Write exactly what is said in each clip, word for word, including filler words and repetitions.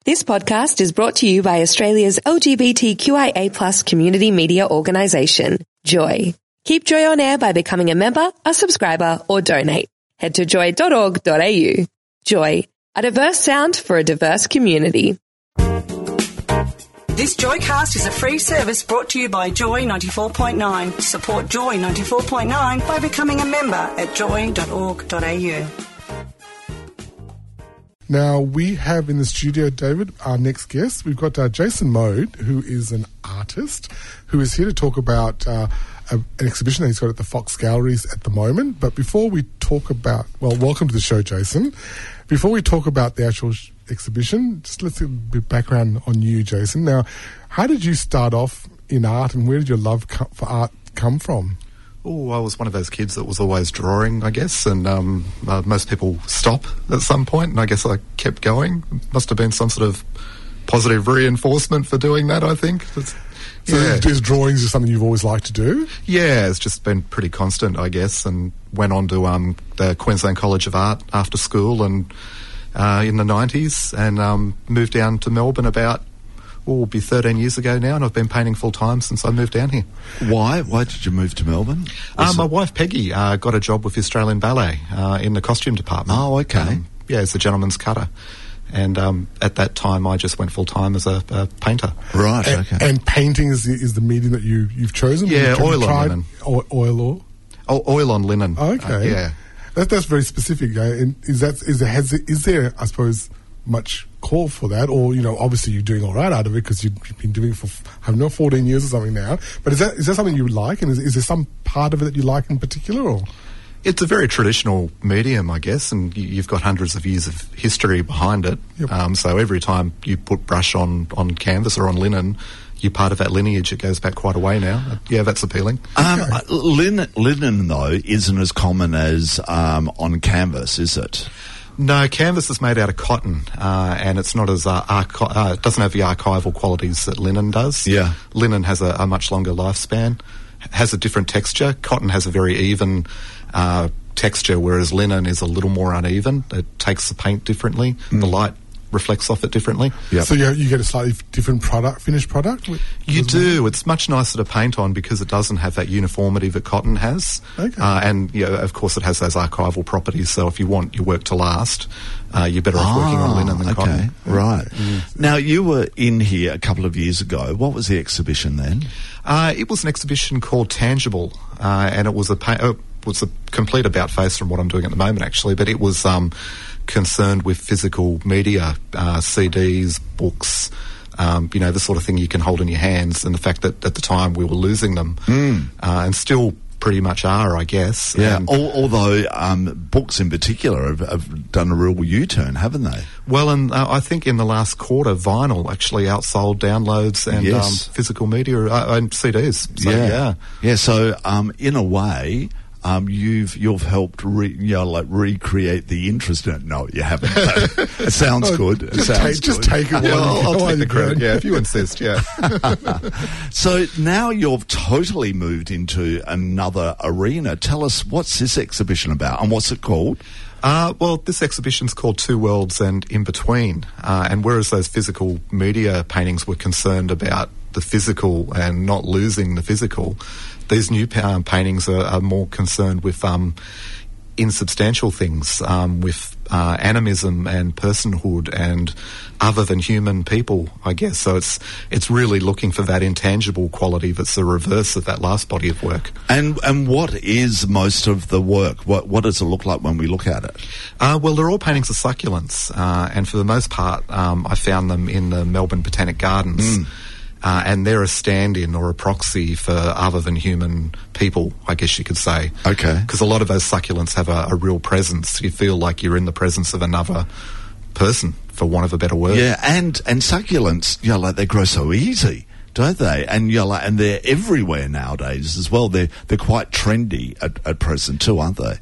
This podcast is brought to you by Australia's L G B T Q I A plus community media organisation, Joy. Keep Joy on air by becoming a member, a subscriber, or donate. Head to joy dot org dot a u. Joy, a diverse sound for a diverse community. This Joycast is a free service brought to you by Joy ninety-four point nine. Support Joy ninety-four point nine by becoming a member at joy dot org dot a u. Now, we have in the studio, David, our next guest. We've got uh, Jason Mode, who is an artist, who is here to talk about uh, a, an exhibition that he's got at the Fox Galleries at the moment. But before we talk about... Well, welcome to the show, Jason. Before we talk about the actual sh- exhibition, just let's get a bit of background on you, Jason. Now, how did you start off in art, and where did your love co- for art come from? Oh, I was one of those kids that was always drawing, I guess, and um, uh, most people stop at some point, and I guess I kept going. Must have been some sort of positive reinforcement for doing that, I think. It's, so yeah. Is drawings just something you've always liked to do? Yeah, it's just been pretty constant, I guess, and went on to um, the Queensland College of Art after school and uh, in the nineties, and um, moved down to Melbourne about Oh, it'll be thirteen years ago now, and I've been painting full-time since I moved down here. Why? Why did you move to Melbourne? Uh, my wife, Peggy, uh, got a job with the Australian Ballet uh, in the costume department. Oh, okay. Um, yeah, as a gentleman's cutter. And um, at that time, I just went full-time as a, a painter. Right, and, okay. And painting is the, is the medium that you, you've chosen? Yeah, you've oil tried, on linen. O- oil or? Oh, oil on linen. Okay. Uh, yeah. That, that's very specific. Uh, and is, that, is, there, has, is there, I suppose... much call for that, or you know, obviously you're doing all right out of it because you've been doing it for I don't know fourteen years or something now. But is that is that something you like, and is, is there some part of it that you like in particular? Or it's a very traditional medium, I guess, and you, you've got hundreds of years of history behind it. Yep. Um, so every time you put brush on on canvas or on linen, you're part of that lineage. It goes back quite a way now. Yeah, that's appealing. Um, okay. linen, linen though isn't as common as um, on canvas, is it? No, canvas is made out of cotton, uh, and it's not as uh, archi- uh, it doesn't have the archival qualities that linen does. Yeah, linen has a, a much longer lifespan, has a different texture. Cotton has a very even uh, texture, whereas linen is a little more uneven. It takes the paint differently. Mm. The light reflects off it differently. Yep. So you, you get a slightly different product, finished product? With, you do. Well? It's much nicer to paint on because it doesn't have that uniformity that cotton has. Okay. Uh, and, you know, of course, it has those archival properties, so if you want your work to last, uh, you're better off ah, working on linen than okay. cotton. Right. Mm. Now, you were in here a couple of years ago. What was the exhibition then? Uh, it was an exhibition called Tangible, uh, and it was a... Pa- uh, was a complete about-face from what I'm doing at the moment, actually, but it was um, concerned with physical media, uh, C Ds, books, um, you know, the sort of thing you can hold in your hands, and the fact that at the time we were losing them, mm. uh, and still pretty much are, I guess. Yeah, and Al- although um, books in particular have, have done a real U-turn, haven't they? Well, and uh, I think in the last quarter, vinyl actually outsold downloads and yes. um, physical media uh, and C Ds. So, yeah. yeah. Yeah, so um, in a way... Um, you've you've helped re, you know, like recreate the interest in it. No, you haven't. It sounds good. It just sounds take, good. Just take it. Yeah, I'll, I'll take the credit. Yeah, if you insist. Yeah. So now you've totally moved into another arena. Tell us, what's this exhibition about, and what's it called? Uh, well, this exhibition's called Two Worlds and In Between. Uh, and whereas those physical media paintings were concerned about the physical and not losing the physical, these new um, paintings are, are more concerned with um, insubstantial things, um, with uh, animism and personhood and other than human people, I guess. So it's it's really looking for that intangible quality that's the reverse of that last body of work. And and what is most of the work? What what does it look like when we look at it? Uh, well, they're all paintings of succulents, uh, and for the most part, um, I found them in the Melbourne Botanic Gardens. Mm. Uh, and they're a stand-in or a proxy for other than human people, I guess you could say. Okay. Because a lot of those succulents have a, a real presence. You feel like you're in the presence of another person, for want of a better word. Yeah, and, and succulents, you know, like they grow so easy, don't they? And you know, like, and they're everywhere nowadays as well. They're they're quite trendy at, at present too, aren't they?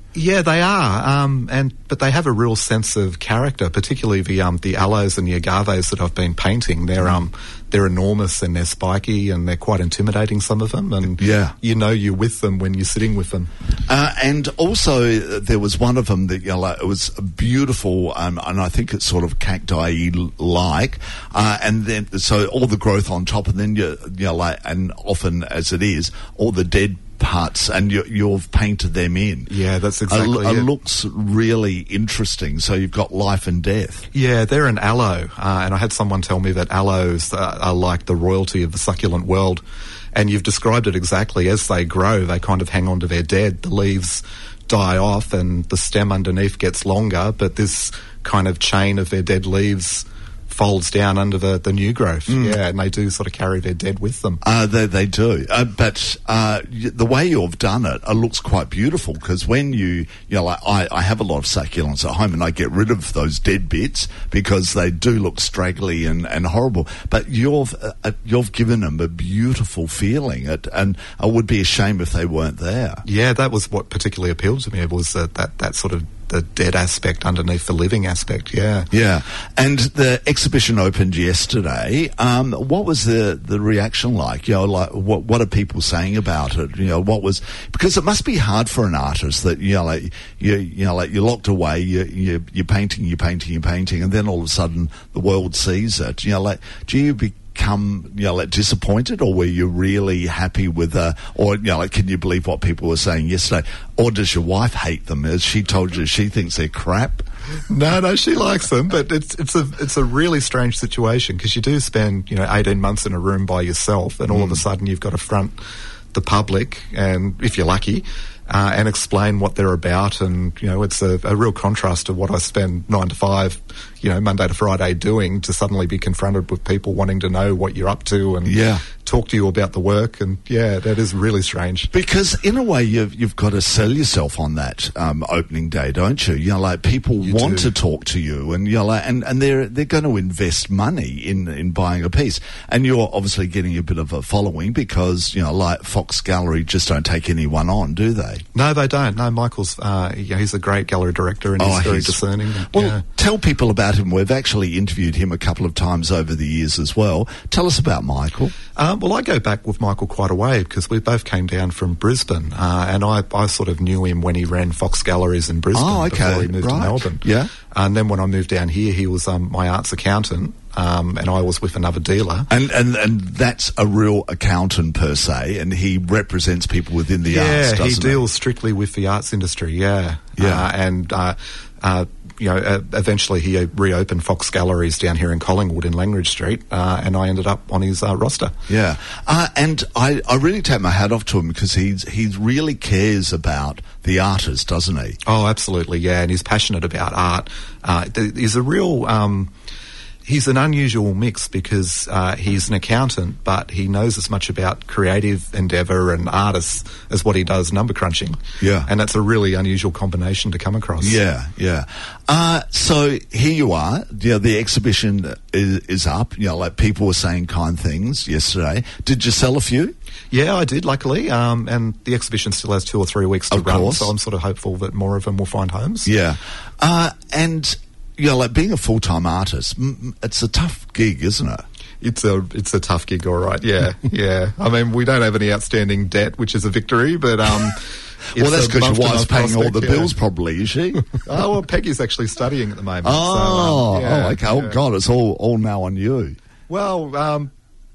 Yeah, they are, um, and but they have a real sense of character, particularly the um, the aloes and the agaves that I've been painting. They're um they're enormous and they're spiky and they're quite intimidating, some of them, and yeah. you know you're with them when you're sitting with them. Uh, and also uh, there was one of them that, you know, like, it was beautiful, um, and I think it's sort of cacti-like, uh, and then so all the growth on top, and then you you know like, and often as it is, all the dead parts, and you, you've painted them in. Yeah, that's exactly it. It It looks really interesting. So you've got life and death. Yeah, they're an aloe, uh, and I had someone tell me that aloes uh, are like the royalty of the succulent world, and you've described it exactly. As they grow, they kind of hang on to their dead. The leaves die off and the stem underneath gets longer, but this kind of chain of their dead leaves folds down under the, the new growth. Mm. Yeah, and they do sort of carry their dead with them. Uh, they, they do. Uh, but uh, y- the way you've done it, it looks quite beautiful, because when you, you know, like I, I have a lot of succulents at home and I get rid of those dead bits because they do look straggly and, and horrible. But you've uh, you've given them a beautiful feeling, it, and it would be a shame if they weren't there. Yeah, that was what particularly appealed to me, was uh, that, that sort of the dead aspect underneath the living aspect. Yeah, yeah. And the exhibition opened yesterday. Um, what was the, the reaction like? You know, like what what are people saying about it? You know, what was, because it must be hard for an artist that, you know, like you you know like you're locked away, you you you're painting, you're painting, you're painting, and then all of a sudden the world sees it. You know, like do you be Come, you know, like disappointed, or were you really happy with, uh, or you know, like, can you believe what people were saying yesterday? Or does your wife hate them? As she told you, she thinks they're crap. No, no, she likes them, but it's it's a it's a really strange situation, because you do spend, you know, eighteen months in a room by yourself, and all mm. of a sudden you've got to front the public, and if you're lucky, uh, and explain what they're about, and you know, it's a, a real contrast to what I spend nine to five, you know, Monday to Friday doing, to suddenly be confronted with people wanting to know what you're up to and yeah. talk to you about the work, and yeah, that is really strange. Because in a way, you've you've got to sell yourself on that um, opening day, don't you? You know, like people you want do. to talk to you, and you know, like, and, and they're they're going to invest money in in buying a piece, and you're obviously getting a bit of a following, because you know, like Fox Gallery just don't take anyone on, do they? No, they don't. No, Michael's uh, yeah, he's a great gallery director, and he's oh, very he's, discerning. Well, yeah. Tell people about him. We've actually interviewed him a couple of times over the years as well. Tell us about Michael. Um, well, I go back with Michael quite a way, because we both came down from Brisbane, uh, and I, I sort of knew him when he ran Fox Galleries in Brisbane oh, okay. before he moved right. to Melbourne. Yeah. And then when I moved down here, he was um, my arts accountant, um, and I was with another dealer. And, and and that's a real accountant per se, and he represents people within the yeah, arts, doesn't he? he deals strictly with the arts industry, yeah. Yeah. Uh, and... Uh, uh, You know, uh, eventually he reopened Fox Galleries down here in Collingwood in Langridge Street, uh, and I ended up on his uh, roster. Yeah, uh, and I, I really take my hat off to him, because he's he really cares about the artist, doesn't he? Oh, absolutely, yeah, and he's passionate about art. Uh, he's a real... Um, He's an unusual mix, because uh, he's an accountant, but he knows as much about creative endeavour and artists as what he does number crunching. Yeah. And that's a really unusual combination to come across. Yeah, yeah. Uh, so here you are. You know, the exhibition is, is up. You know, like people were saying kind things yesterday. Did you sell a few? Yeah, I did, luckily. Um, and the exhibition still has two or three weeks to of run, course. so I'm sort of hopeful that more of them will find homes. Yeah. Uh, and... You know, like being a full-time artist, m- it's a tough gig, isn't it? It's a it's a tough gig, all right. Yeah, yeah. I mean, we don't have any outstanding debt, which is a victory, but um. Well, that's because your wife's paying all the yeah. bills, probably, is she? Oh, well, Peggy's actually studying at the moment. Oh, so, um, yeah, oh, okay. Yeah. Oh, God, it's all all now on you. Well, um.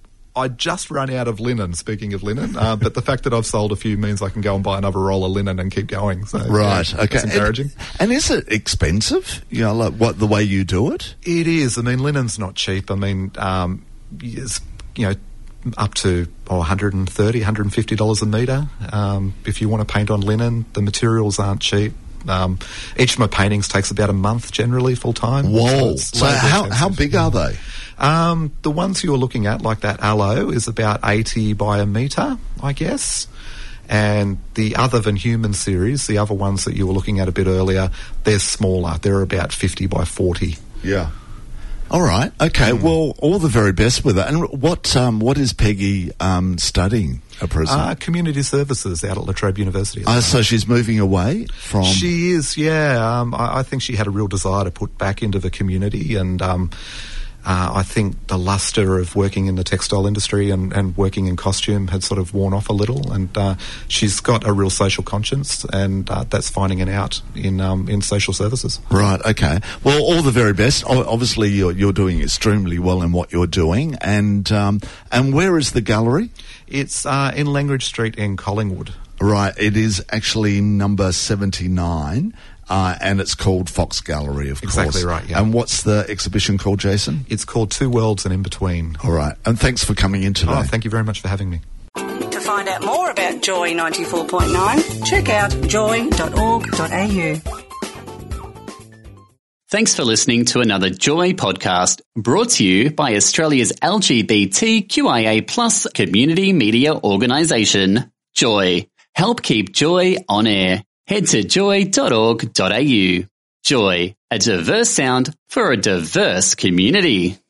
I just run out of linen, speaking of linen, uh, but the fact that I've sold a few means I can go and buy another roll of linen and keep going. So, right, yeah, okay. It's encouraging. And, and is it expensive, you know, like what the way you do it? It is. I mean, linen's not cheap. I mean, um, it's, you know, up to oh, one hundred thirty dollars, one hundred fifty dollars a metre. Um, if you want to paint on linen, the materials aren't cheap. Um, each of my paintings takes about a month generally, full time. Whoa! So, so how, how big are they? Um, the ones you're looking at, like that aloe, is about eighty by a metre, I guess. And the Other Than Human series, the other ones that you were looking at a bit earlier, they're smaller. They're about fifty by forty. Yeah. All right. Okay. Mm. Well, all the very best with it. And what um, what is Peggy um, studying? at present? Uh, community services out at La Trobe University. Uh, so she's moving away from... She is, yeah. Um, I, I think she had a real desire to put back into the community, and um, uh, I think the lustre of working in the textile industry and, and working in costume had sort of worn off a little, and uh, she's got a real social conscience, and uh, that's finding it out in um, in social services. Right, okay. Well, all the very best. O- obviously, you're, you're doing extremely well in what you're doing, and um, and where is the gallery? It's uh, in Langridge Street in Collingwood. Right, it is actually number seventy-nine, uh, and it's called Fox Gallery, of course. Exactly right, yeah. And what's the exhibition called, Jason? It's called Two Worlds and In Between. All right, and thanks for coming in today. Oh, thank you very much for having me. To find out more about Joy ninety-four point nine, check out joy dot org dot a u. Thanks for listening to another Joy podcast brought to you by Australia's L G B T Q I A plus community media organisation, Joy. Help keep Joy on air. Head to joy dot org dot a u. Joy, a diverse sound for a diverse community.